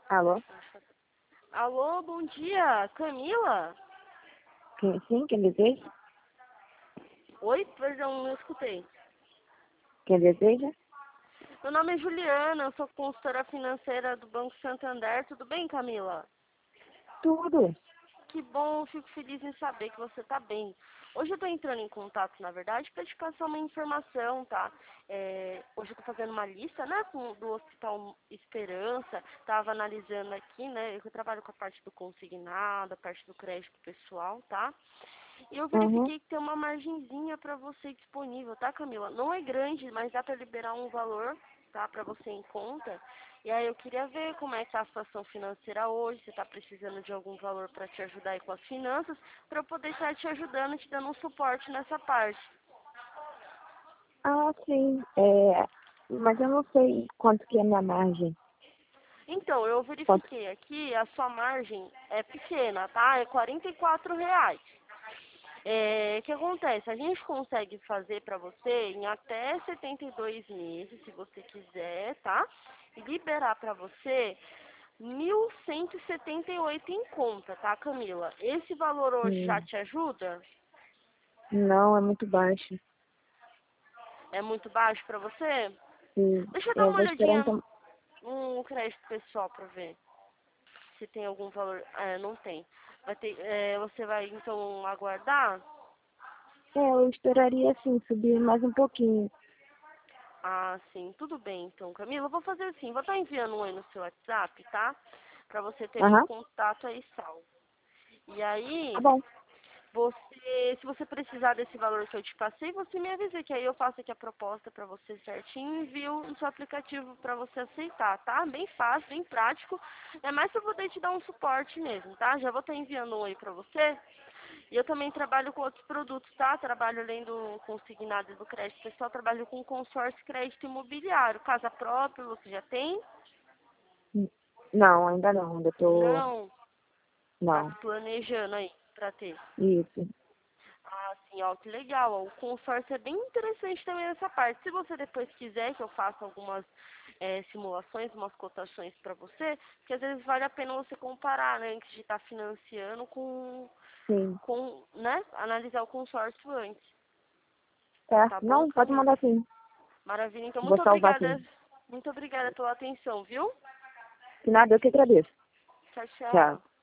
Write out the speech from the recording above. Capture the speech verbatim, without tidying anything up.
Alô? Alô, bom dia, Camila? Quem, sim, quem deseja? Oi, perdão, não escutei. Quem deseja? Meu nome é Juliana, eu sou consultora financeira do Banco Santander. Tudo bem, Camila? Tudo. Que bom, fico feliz em saber que você está bem. Hoje eu estou entrando em contato, na verdade, para te passar uma informação, tá? É, hoje eu estou fazendo uma lista, né, com, do Hospital Esperança. Estava analisando aqui, né, eu trabalho com a parte do consignado, a parte do crédito pessoal, tá? E eu Uhum. verifiquei que tem uma margenzinha para você disponível, tá, Camila? Não é grande, mas dá para liberar um valor, tá, para você em conta. E aí eu queria ver como é que tá a situação financeira hoje, você está precisando de algum valor para te ajudar aí com as finanças, para eu poder estar te ajudando, te dando um suporte nessa parte. Ah, sim. É, mas eu não sei quanto que é a minha margem. Então, eu Quanto... verifiquei aqui, a sua margem é pequena, tá? É quarenta e quatro reais. É, o que acontece? A gente consegue fazer para você em até setenta e dois meses, se você quiser, tá? E liberar para você mil cento e setenta e oito em conta, tá, Camila? Esse valor hoje já Hum, te ajuda? não, é muito baixo. É muito baixo para você? Sim. Deixa eu dar Eu uma vou esperar olhadinha então. no crédito pessoal para ver se tem algum valor. É, não tem. Vai ter, é, você vai então aguardar? É, eu esperaria assim, subir mais um pouquinho. Ah, sim, tudo bem então, Camila. Eu vou fazer assim, vou estar enviando um aí no seu WhatsApp, tá? Pra você ter meu Aham. contato aí salvo. E aí, Tá bom. você, se você precisar desse valor que eu te passei, você me avisa que aí eu faço aqui a proposta pra você certinho e envio no seu aplicativo pra você aceitar, tá? Bem fácil, bem prático. É mais pra poder te dar um suporte mesmo, tá? Já vou estar enviando um aí pra você. E eu também trabalho com outros produtos, tá? Trabalho além do consignado e do crédito pessoal, trabalho com consórcio crédito imobiliário. Casa própria, você já tem? Hum, Não, ainda não. Ainda tô. Não, tá Não. planejando aí pra ter. Isso. Ah, sim, ó, que legal. Ó. O consórcio é bem interessante também nessa parte. Se você depois quiser que eu faça algumas é, simulações, umas cotações para você, porque às vezes vale a pena você comparar, né, antes de estar financiando com, Sim. com, né, analisar o consórcio antes. Certo. Tá bom, Não, pode Camila? mandar sim. Maravilha. Então, Vou muito salvar obrigada. sim. Muito obrigada pela atenção, viu? De nada, eu que agradeço. Tchau, Tchau. tchau.